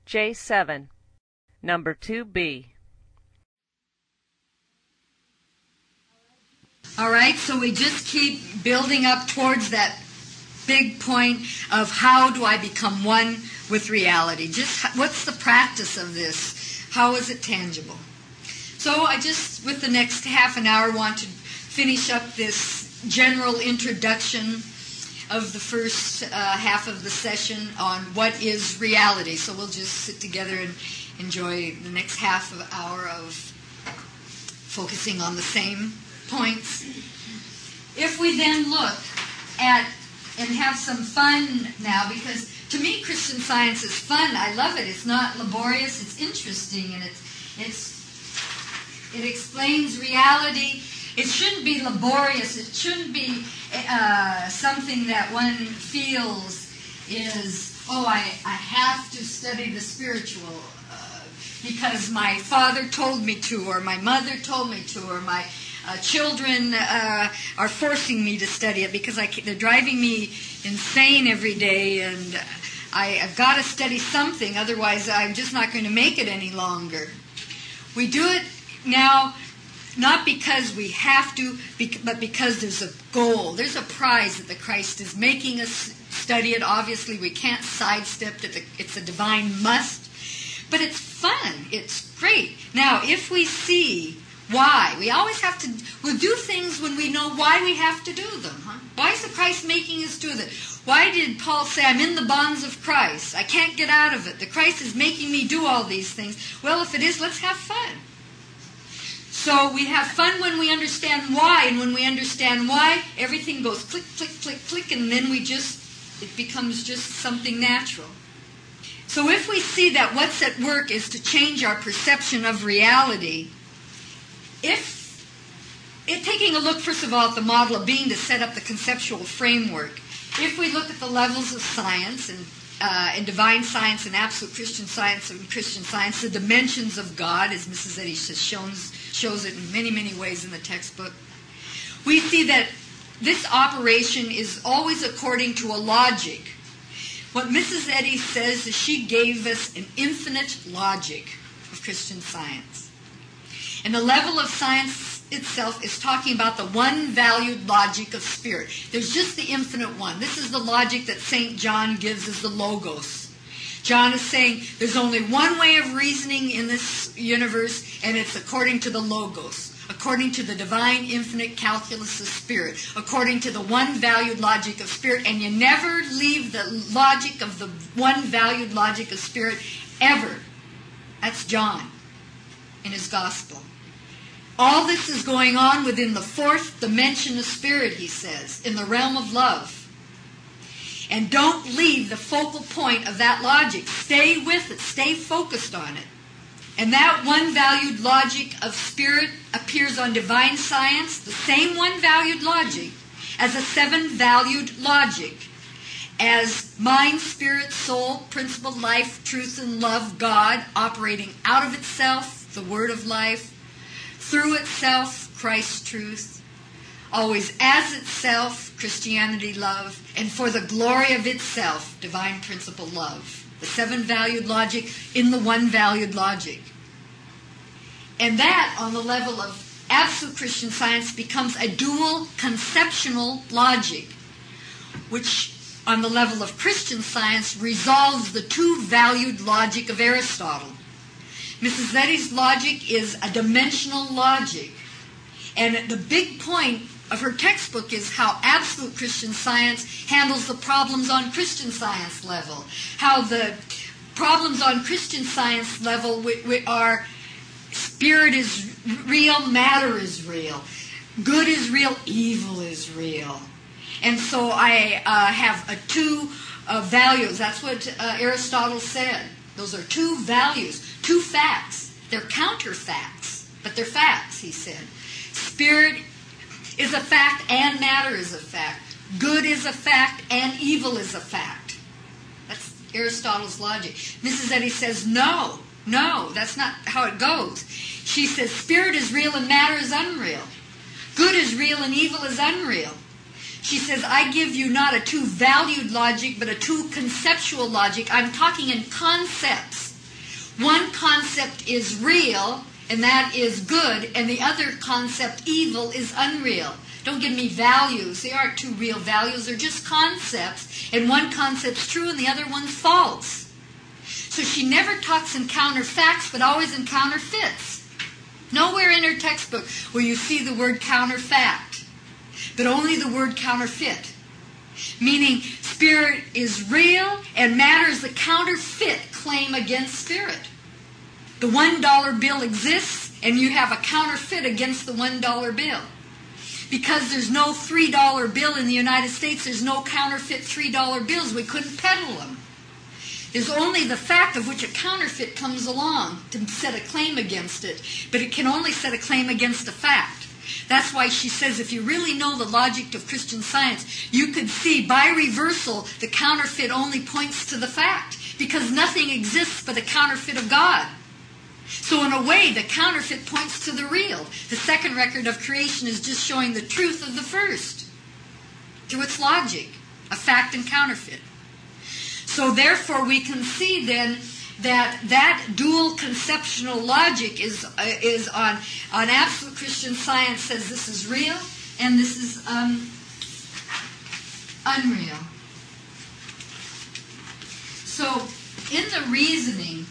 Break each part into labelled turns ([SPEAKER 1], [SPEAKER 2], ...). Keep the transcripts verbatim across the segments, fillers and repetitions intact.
[SPEAKER 1] J seven. Number two B.
[SPEAKER 2] All right, so we just keep building up towards that big point of how do I become one with reality? Just what's the practice of this? How is it tangible? So I just, with the next half an hour, want to finish up this general introduction of the first uh, half of the session on what is reality. So we'll just sit together and enjoy the next half of hour of focusing on the same points. If we then look at and have some fun now, because to me Christian Science is fun. I love it. It's not laborious. It's interesting, and it's it's it explains reality. It shouldn't be laborious. It shouldn't be uh, something that one feels is, oh, I, I have to study the spiritual uh, because my father told me to, or my mother told me to, or my uh, children uh, are forcing me to study it because I, they're driving me insane every day, and I, I've got to study something, otherwise I'm just not going to make it any longer. We do it now not because we have to, but because there's a goal. There's a prize that the Christ is making us study it. Obviously, we can't sidestep it. It's a divine must. But it's fun. It's great. Now, if we see why, we always have to, we'll do things when we know why we have to do them. Huh? Why is the Christ making us do that? Why did Paul say, I'm in the bonds of Christ? I can't get out of it. The Christ is making me do all these things. Well, if it is, let's have fun. So we have fun when we understand why, and when we understand why, everything goes click, click, click, click, and then we just, it becomes just something natural. So if we see that what's at work is to change our perception of reality, if, if taking a look, first of all, at the model of being to set up the conceptual framework, if we look at the levels of science and Uh, in divine science and absolute Christian science and Christian science, the dimensions of God, as Missus Eddy has shown, shows it in many, many ways in the textbook, we see that this operation is always according to a logic. What Missus Eddy says is she gave us an infinite logic of Christian science. And the level of science itself is talking about the one valued logic of spirit. There's just the infinite one. This is the logic that Saint John gives as the Logos. John is saying there's only one way of reasoning in this universe, and it's according to the Logos, according to the divine infinite calculus of spirit, according to the one valued logic of spirit, and you never leave the logic of the one valued logic of spirit ever. That's John in his gospel. All this is going on within the fourth dimension of spirit, he says, in the realm of love. And don't leave the focal point of that logic. Stay with it. Stay focused on it. And that one valued logic of spirit appears on divine science, the same one valued logic, as a seven valued logic, as mind, spirit, soul, principle, life, truth, and love, God, operating out of itself, the word of life, through itself, Christ's truth, always as itself, Christianity, love, and for the glory of itself, divine principle, love. The seven valued logic in the one valued logic. And that, on the level of absolute Christian science, becomes a dual conceptual logic, which, on the level of Christian science, resolves the two valued logic of Aristotle. Missus Eddy's logic is a dimensional logic. And the big point of her textbook is how absolute Christian science handles the problems on Christian science level. How the problems on Christian science level we, we are spirit is real, matter is real. Good is real, evil is real. And so I uh, have a two uh, values. That's what uh, Aristotle said. Those are two values, two facts. They're counterfacts, but they're facts, he said. Spirit is a fact and matter is a fact. Good is a fact and evil is a fact. That's Aristotle's logic. Missus Eddy says, no, no, that's not how it goes. She says, spirit is real and matter is unreal. Good is real and evil is unreal. She says, I give you not a two-valued logic, but a two-conceptual logic. I'm talking in concepts. one concept is real, and that is good, and the other concept, evil, is unreal. Don't give me values. They aren't two real values. They're just concepts, and one concept's true and the other one's false. So she never talks in counterfacts, but always in counterfeits. Nowhere in her textbook will you see the word counterfact, but only the word counterfeit. Meaning spirit is real and matter is the counterfeit claim against spirit. The one dollar bill exists and you have a counterfeit against the one dollar bill. Because there's no three dollar bill in the United States, there's no counterfeit three dollar bills. We couldn't peddle them. There's only the fact of which a counterfeit comes along to set a claim against it, but it can only set a claim against a fact. That's why she says if you really know the logic of Christian Science, you could see by reversal the counterfeit only points to the fact, because nothing exists but a counterfeit of God. So in a way, the counterfeit points to the real. The second record of creation is just showing the truth of the first through its logic, a fact and counterfeit. So therefore we can see then that that dual conceptual logic is uh, is on on Absolute Christian Science says this is real and this is um, unreal. So in the reasoning,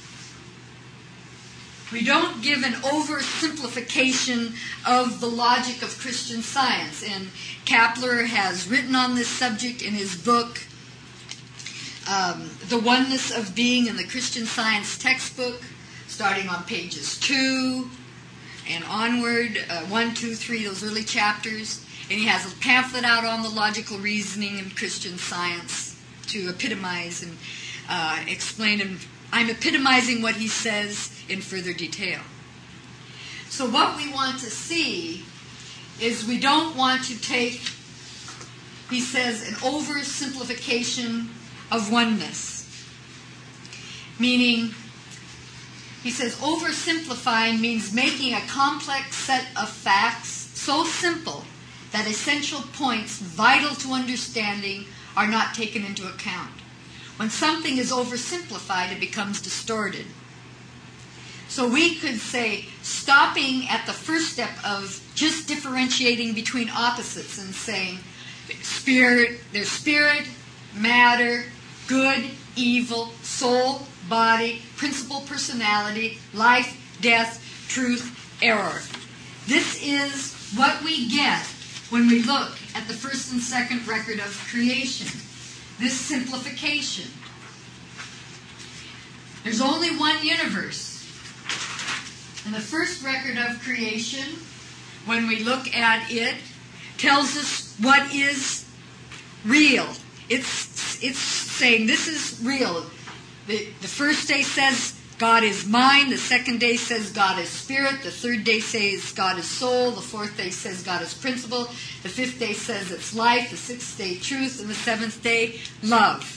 [SPEAKER 2] we don't give an oversimplification of the logic of Christian Science, and Kapler has written on this subject in his book, Um, The Oneness of Being in the Christian Science textbook, starting on pages two and onward, uh, one, two, three, those early chapters. And he has a pamphlet out on the logical reasoning in Christian Science to epitomize and uh, explain. And I'm epitomizing what he says in further detail. So what we want to see is we don't want to take, he says, an oversimplification of oneness. Meaning, he says oversimplifying means making a complex set of facts so simple that essential points vital to understanding are not taken into account. When something is oversimplified, it becomes distorted. So we could say, stopping at the first step of just differentiating between opposites and saying, spirit, there's spirit, matter, good, evil, soul, body, principle, personality, life, death, truth, error. This is what we get when we look at the first and second record of creation. This simplification. There's only one universe. And the first record of creation, when we look at it, tells us what is real. It's it's saying this is real. The, the first day says God is mind. The second day says God is spirit. The third day says God is soul. The fourth day says God is principle. The fifth day says it's life. The sixth day truth. And the seventh day love.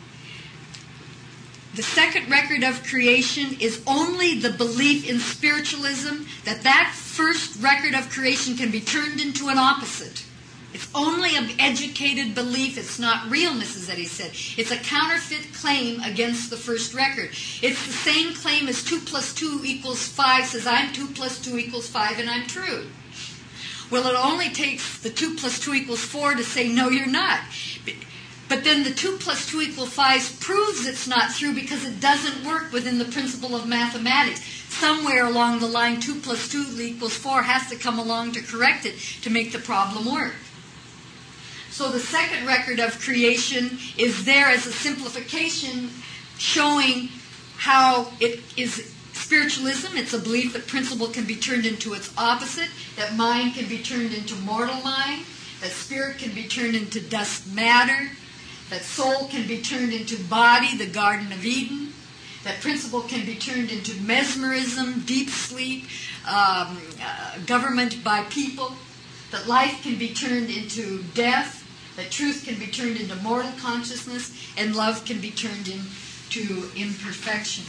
[SPEAKER 2] The second record of creation is only the belief in spiritualism that that first record of creation can be turned into an opposite. It's only an educated belief. It's not real, Missus Eddy said. It's a counterfeit claim against the first record. It's the same claim as two plus two equals five says I'm two plus two equals five and I'm true. Well, it only takes the two plus two equals four to say no, you're not. But then the two plus two equals five proves it's not true because it doesn't work within the principle of mathematics. Somewhere along the line, two plus two equals four has to come along to correct it to make the problem work. So the second record of creation is there as a simplification showing how it is spiritualism. It's a belief that principle can be turned into its opposite, that mind can be turned into mortal mind, that spirit can be turned into dust matter, that soul can be turned into body, the Garden of Eden, that principle can be turned into mesmerism, deep sleep, um, uh, government by people, that life can be turned into death, that truth can be turned into mortal consciousness, and love can be turned into imperfection.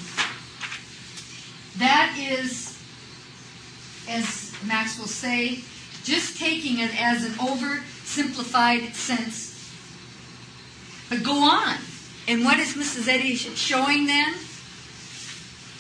[SPEAKER 2] That is, as Max will say, just taking it as an oversimplified sense. But go on. And what is Missus Eddy showing then?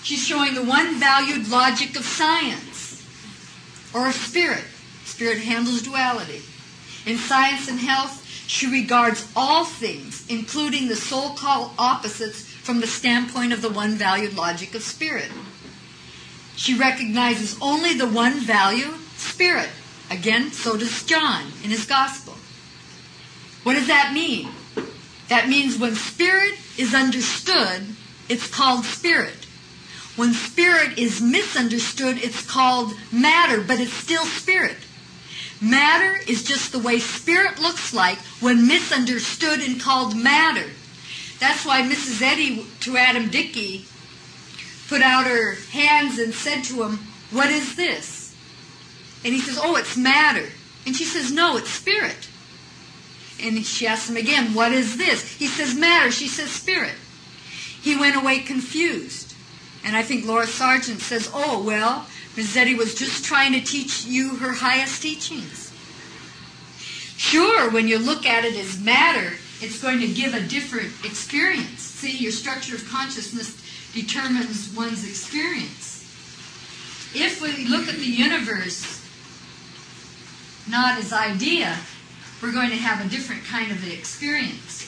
[SPEAKER 2] She's showing the one valued logic of science, or of spirit. Spirit handles duality. In science and health, she regards all things, including the so-called opposites, from the standpoint of the one valued logic of spirit. She recognizes only the one value, spirit. Again, so does John in his gospel. What does that mean? That means when spirit is understood, it's called spirit. When spirit is misunderstood, it's called matter, but it's still spirit. Matter is just the way spirit looks like when misunderstood and called matter. That's why Missus Eddy, to Adam Dickey, put out her hands and said to him, "What is this?" And he says, "Oh, it's matter." And she says, "No, it's spirit." And she asks him again, "What is this?" He says, "Matter." She says, "Spirit." He went away confused. And I think Laura Sargent says, "Oh, well, Missus Eddy was just trying to teach you her highest teachings." Sure, when you look at it as matter, it's going to give a different experience. See, your structure of consciousness determines one's experience. If we look at the universe not as idea, we're going to have a different kind of experience.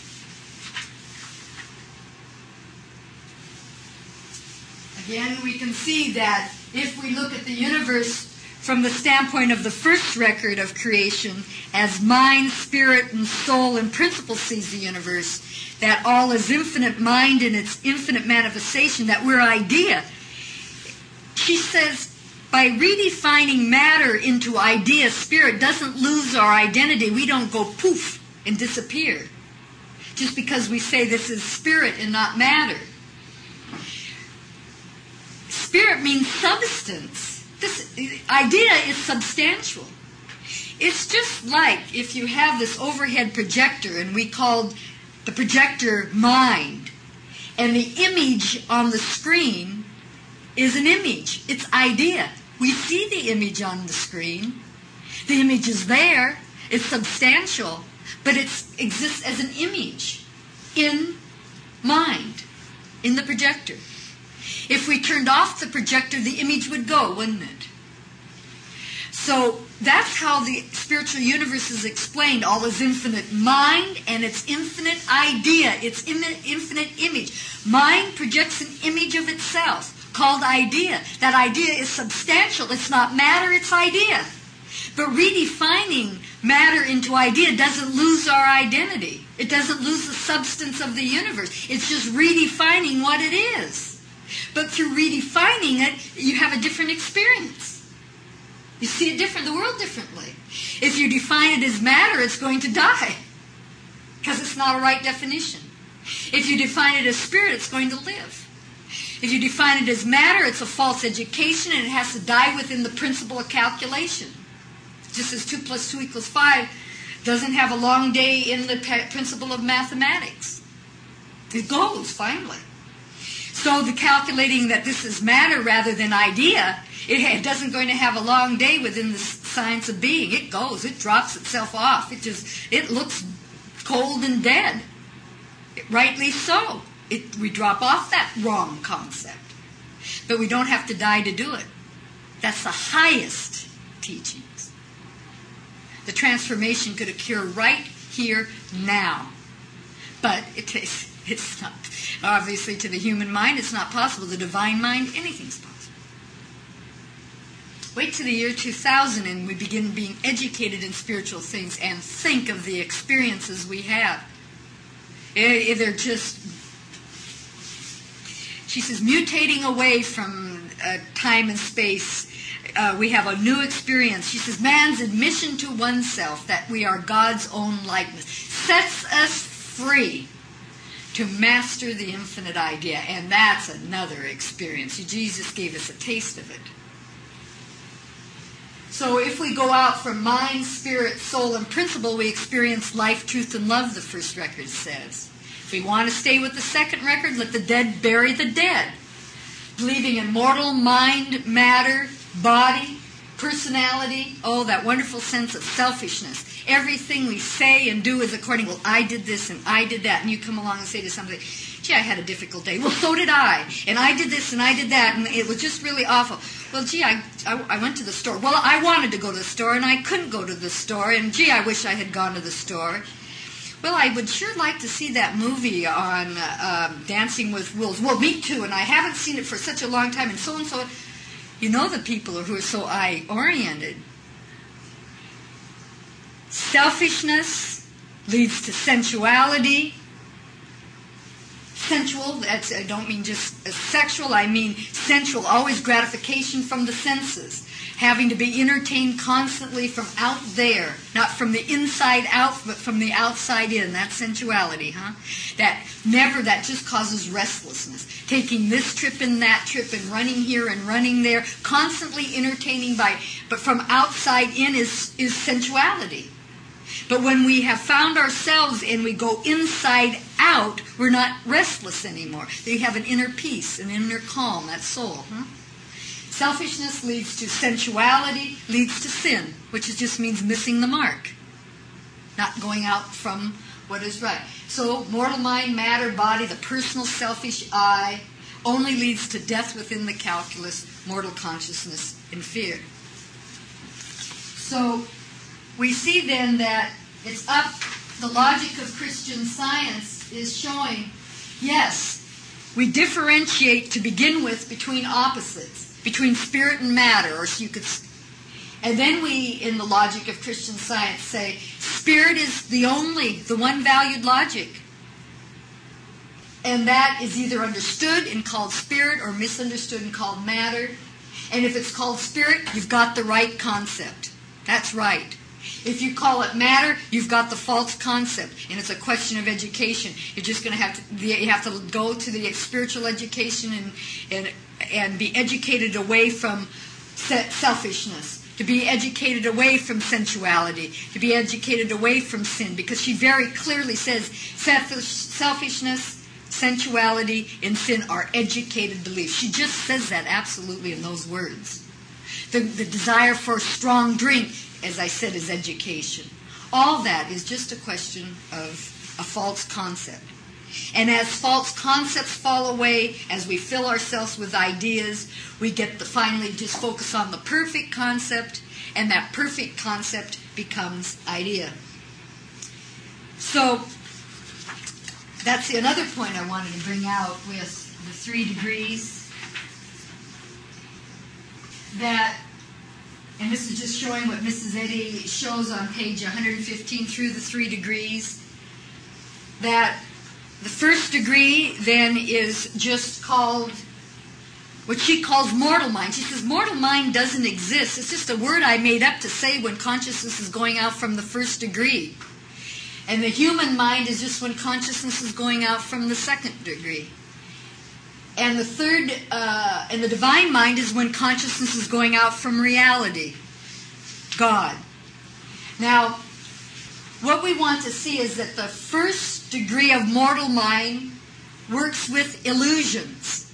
[SPEAKER 2] Again, we can see that if we look at the universe from the standpoint of the first record of creation, as mind, spirit, and soul and principle sees the universe, that all is infinite mind in its infinite manifestation, that we're idea. She says, by redefining matter into idea, spirit doesn't lose our identity. We don't go poof and disappear just because we say this is spirit and not matter. Spirit means substance. This idea is substantial. It's just like if you have this overhead projector and we called the projector mind, and the image on the screen is an image. It's idea. We see the image on the screen. The image is there. It's substantial, but it exists as an image in mind, in the projector. If we turned off the projector, the image would go, wouldn't it? So that's how the spiritual universe is explained. All is infinite mind and its infinite idea, its infinite image. Mind projects an image of itself called idea. That idea is substantial. It's not matter, it's idea. But redefining matter into idea doesn't lose our identity. It doesn't lose the substance of the universe. It's just redefining what it is. But through redefining it, you have a different experience. You see it different, the world differently. If you define it as matter, it's going to die because it's not a right definition. If you define it as spirit, it's going to live. If you define it as matter, it's a false education and it has to die within the principle of calculation. Just as two plus two equals five doesn't have a long day in the principle of mathematics. It goes, finally. So the calculating that this is matter rather than idea, it doesn't going to have a long day within the science of being. It goes, it drops itself off. It just, it looks cold and dead. It, rightly so. It, we drop off that wrong concept. But we don't have to die to do it. That's the highest teachings. The transformation could occur right here, now. But it is, it's not. Obviously, to the human mind, it's not possible. The divine mind, anything's possible. Wait till the year two thousand and we begin being educated in spiritual things and think of the experiences we have. They're just, she says, mutating away from uh, time and space. Uh, we have a new experience. She says, man's admission to oneself, that we are God's own likeness, sets us free to master the infinite idea. And that's another experience. Jesus gave us a taste of it. So if we go out from mind, spirit, soul, and principle, we experience life, truth, and love, the first record says. If we want to stay with the second record, let the dead bury the dead. Believing in mortal mind, matter, body, personality, oh, that wonderful sense of selfishness. Everything we say and do is according, well, I did this and I did that. And you come along and say to somebody, Gee, I had a difficult day. Well, so did I. And I did this and I did that, and it was just really awful. Well, gee, I, I, I went to the store. Well, I wanted to go to the store, and I couldn't go to the store, and gee, I wish I had gone to the store. Well, I would sure like to see that movie on uh, um, Dancing with Wolves. Well, me too, and I haven't seen it for such a long time, and so and so. You know the people who are so eye-oriented. Selfishness leads to sensuality. Sensual, that's, I don't mean just sexual, I mean sensual, always gratification from the senses. Having to be entertained constantly from out there, not from the inside out, but from the outside in. That's sensuality, huh? That never, that just causes restlessness. Taking this trip and that trip and running here and running there, constantly entertaining by, but from outside in is, is sensuality. But when we have found ourselves and we go inside out, we're not restless anymore. We have an inner peace, an inner calm, that soul. Huh? Selfishness leads to sensuality, leads to sin, which is just means missing the mark. Not going out from what is right. So mortal mind, matter, body, the personal selfish I, only leads to death within the calculus, mortal consciousness, and fear. So we see then that it's up, the logic of Christian Science is showing, yes, we differentiate to begin with between opposites, between spirit and matter, or so you could, and then we, in the logic of Christian Science, say spirit is the only, the one valued logic. And that is either understood and called spirit or misunderstood and called matter. And if it's called spirit, you've got the right concept. That's right. If you call it matter, you've got the false concept, and it's a question of education. You're just going to have to you have to go to the spiritual education and and and be educated away from selfishness, to be educated away from sensuality, to be educated away from sin, because she very clearly says selfishness, sensuality, and sin are educated beliefs. She just says that absolutely in those words. The, the desire for strong drink, as I said, is education. All that is just a question of a false concept. And as false concepts fall away, as we fill ourselves with ideas, we get to finally just focus on the perfect concept, and that perfect concept becomes idea. So that's another point I wanted to bring out with the three degrees. That, and this is just showing what Missus Eddy shows on page one hundred fifteen through the three degrees, that the first degree then is just called what she calls mortal mind. She says mortal mind doesn't exist. It's just a word I made up to say when consciousness is going out from the first degree. And the human mind is just when consciousness is going out from the second degree. And the third, uh, and the divine mind is when consciousness is going out from reality, God. Now, what we want to see is that the first degree of mortal mind works with illusions.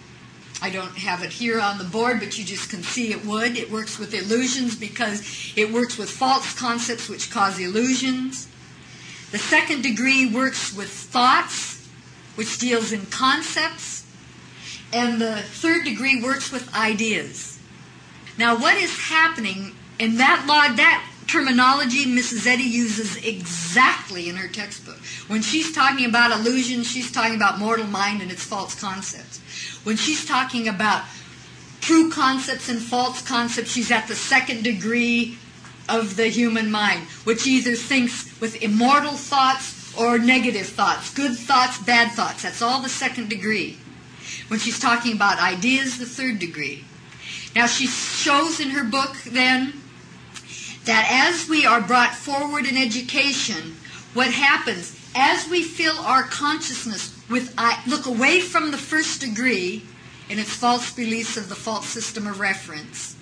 [SPEAKER 2] I don't have it here on the board, but you just can see it would. It works with illusions because it works with false concepts which cause illusions. The second degree works with thoughts, which deals in concepts. And the third degree works with ideas. Now, what is happening in that law, that terminology Missus Eddy uses exactly in her textbook. When she's talking about illusion, she's talking about mortal mind and its false concepts. When she's talking about true concepts and false concepts, she's at the second degree of the human mind, which either thinks with immortal thoughts or negative thoughts, good thoughts, bad thoughts. That's all the second degree. When she's talking about ideas, the third degree. Now, she shows in her book, then, that as we are brought forward in education, what happens, as we fill our consciousness with, look away from the first degree and its false beliefs of the false system of reference,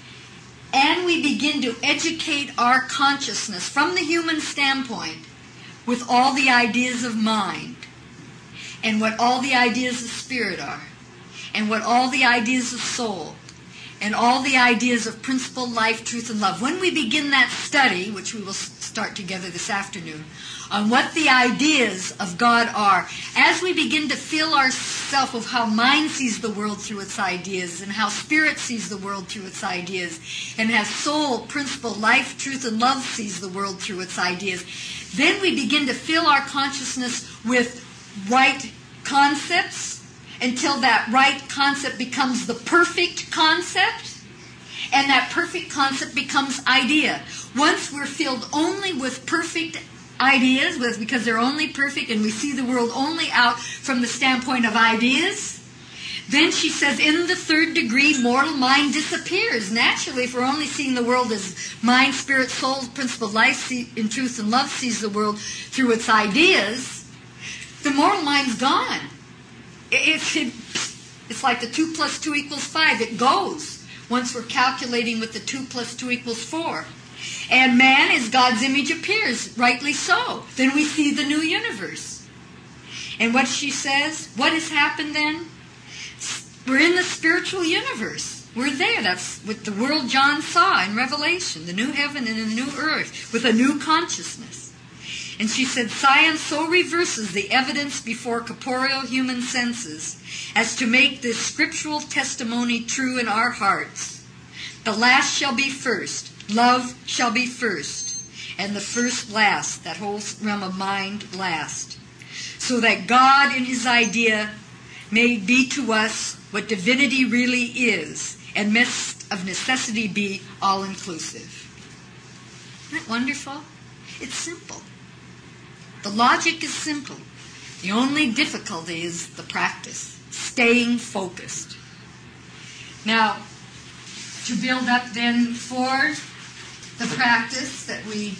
[SPEAKER 2] and we begin to educate our consciousness from the human standpoint with all the ideas of mind, and what all the ideas of spirit are, and what all the ideas of soul, and all the ideas of principle, life, truth, and love. When we begin that study, which we will start together this afternoon, on what the ideas of God are. As we begin to fill ourselves with how mind sees the world through its ideas, and how spirit sees the world through its ideas, and how soul, principle, life, truth, and love sees the world through its ideas, then we begin to fill our consciousness with right concepts until that right concept becomes the perfect concept, and that perfect concept becomes idea. Once we're filled only with perfect ideas, with, because they're only perfect, and we see the world only out from the standpoint of ideas, then she says, in the third degree, mortal mind disappears. Naturally, if we're only seeing the world as mind, spirit, soul, principle, life, see, in truth and love sees the world through its ideas, the mortal mind's gone. It, it, it's like the two plus two equals five. It goes once we're calculating with the two plus two equals four. And man, as God's image, appears, rightly so. Then we see the new universe. And what she says, what has happened then? We're in the spiritual universe. We're there. That's what the world John saw in Revelation, the new heaven and the new earth, with a new consciousness. And she said, science so reverses the evidence before corporeal human senses as to make this scriptural testimony true in our hearts. The last shall be first. Love shall be first, and the first last, that whole realm of mind last. So that God in his idea may be to us what divinity really is, and must of necessity be all-inclusive. Isn't that wonderful? It's simple. The logic is simple. The only difficulty is the practice, staying focused. Now, to build up then for the practice that we,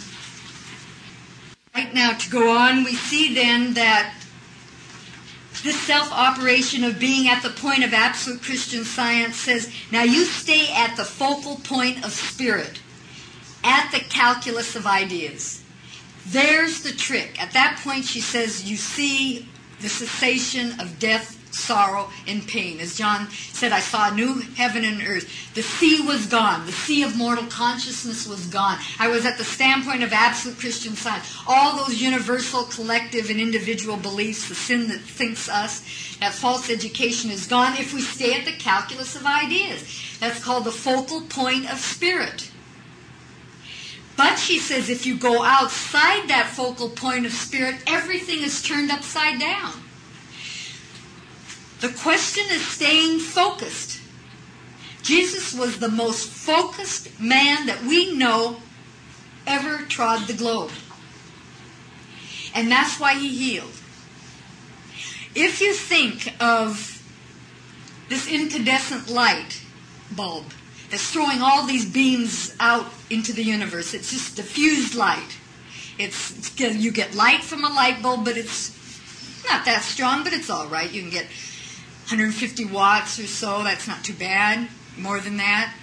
[SPEAKER 2] right now to go on, we see then that this self-operation of being at the point of absolute Christian science says, now you stay at the focal point of spirit, at the calculus of ideas. There's the trick. At that point, she says, you see the cessation of death, sorrow, and pain. As John said, I saw a new heaven and earth. The sea was gone. The sea of mortal consciousness was gone. I was at the standpoint of absolute Christian science. All those universal, collective, and individual beliefs, the sin that thinks us, that false education is gone if we stay at the calculus of ideas. That's called the focal point of spirit. But she says if you go outside that focal point of spirit, everything is turned upside down. The question is staying focused. Jesus was the most focused man that we know ever trod the globe. And that's why he healed. If you think of this incandescent light bulb that's throwing all these beams out into the universe, it's just diffused light. It's, it's you get light from a light bulb, but it's not that strong, but it's all right. You can get one hundred fifty watts or so. That's not too bad. More than that.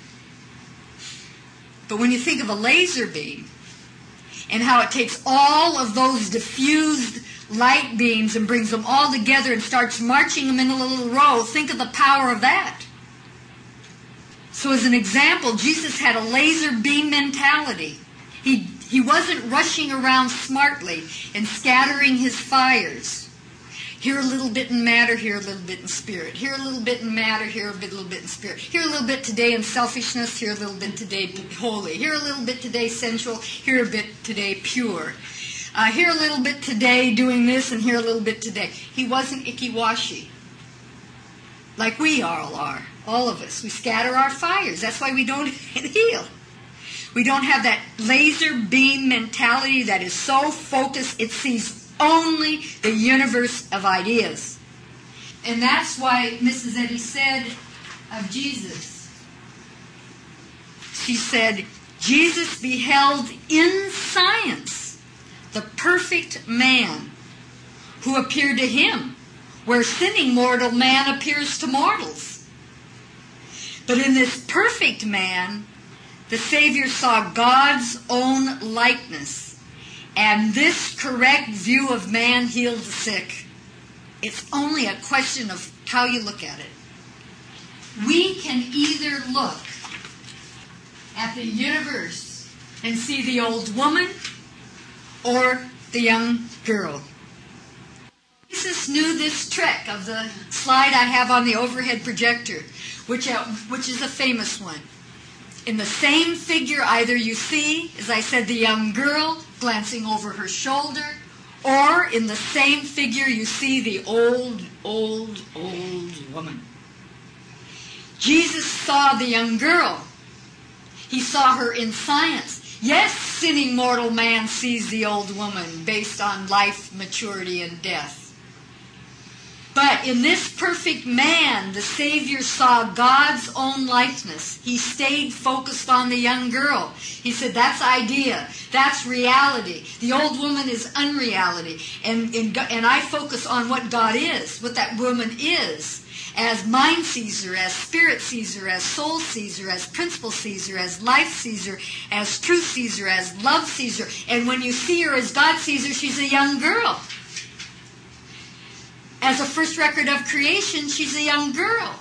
[SPEAKER 2] But when you think of a laser beam and how it takes all of those diffused light beams and brings them all together and starts marching them in a little row, think of the power of that. So as an example, Jesus had a laser beam mentality. He, he wasn't rushing around smartly and scattering his fires. Here a little bit in matter, here a little bit in spirit. Here a little bit in matter, here a bit, little bit in spirit. Here a little bit today in selfishness, here a little bit today holy. Here a little bit today sensual, here a bit today pure. Uh, here a little bit today doing this, and here a little bit today. He wasn't icky-washy, like we all are, all of us. We scatter our fires. That's why we don't heal. We don't have that laser beam mentality that is so focused it sees only the universe of ideas. And that's why Missus Eddy said of Jesus, she said, Jesus beheld in science the perfect man who appeared to him, where sinning mortal man appears to mortals. But in this perfect man, the Savior saw God's own likeness. And this correct view of man healed the sick. It's only a question of how you look at it. We can either look at the universe and see the old woman or the young girl. Jesus knew this trick of the slide I have on the overhead projector, which, uh, which is a famous one. In the same figure, either you see, as I said, the young girl glancing over her shoulder, or in the same figure you see the old, old, old woman. Jesus saw the young girl. He saw her in science. Yes, sinning mortal man sees the old woman based on life, maturity, and death. But in this perfect man, the Savior saw God's own likeness. He stayed focused on the young girl. He said, that's idea. That's reality. The old woman is unreality. And, and, and I focus on what God is, what that woman is. As mind sees her, as spirit sees her, as soul sees her, as principle sees her, as life sees her, as truth sees her, as love sees her. And when you see her as God sees her, she's a young girl. As a first record of creation, she's a young girl.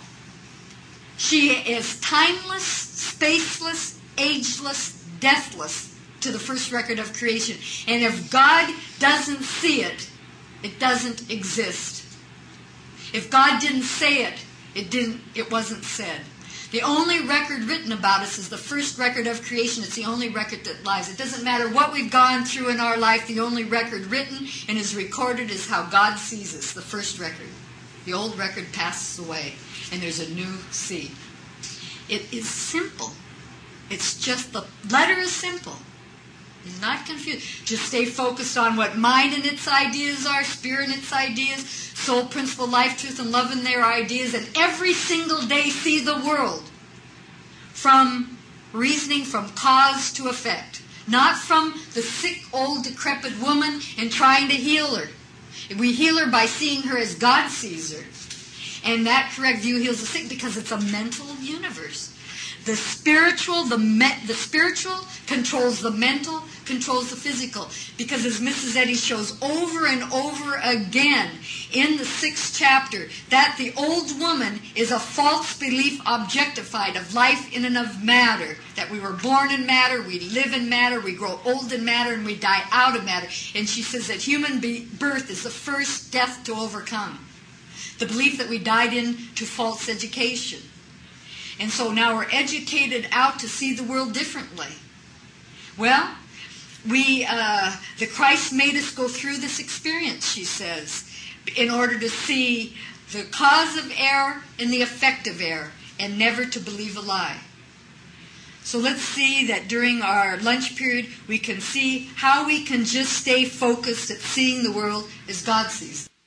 [SPEAKER 2] She is timeless, spaceless, ageless, deathless to the first record of creation. And if God doesn't see it, it doesn't exist. If God didn't say it, it didn't. It wasn't said. The only record written about us is the first record of creation. It's the only record that lies. It doesn't matter what we've gone through in our life. The only record written and is recorded is how God sees us, the first record. The old record passes away, and there's a new seed. It is simple. It's just the letter is simple. It's not confused. Just stay focused on what mind and its ideas are, spirit and its ideas, soul, principle, life, truth, and love in their ideas, and every single day see the world from reasoning from cause to effect. Not from the sick, old, decrepit woman and trying to heal her. We heal her by seeing her as God sees her. And that correct view heals the sick because it's a mental universe. The spiritual, the me- the spiritual controls the mental, controls the physical. Because as Missus Eddy shows over and over again in the sixth chapter, that the old woman is a false belief objectified of life in and of matter. That we were born in matter, we live in matter, we grow old in matter, and we die out of matter. And she says that human be- birth is the first death to overcome. The belief that we died in to false education. And so now we're educated out to see the world differently. Well, we, uh, the Christ made us go through this experience, she says, in order to see the cause of error and the effect of error, and never to believe a lie. So let's see that during our lunch period, we can see how we can just stay focused at seeing the world as God sees.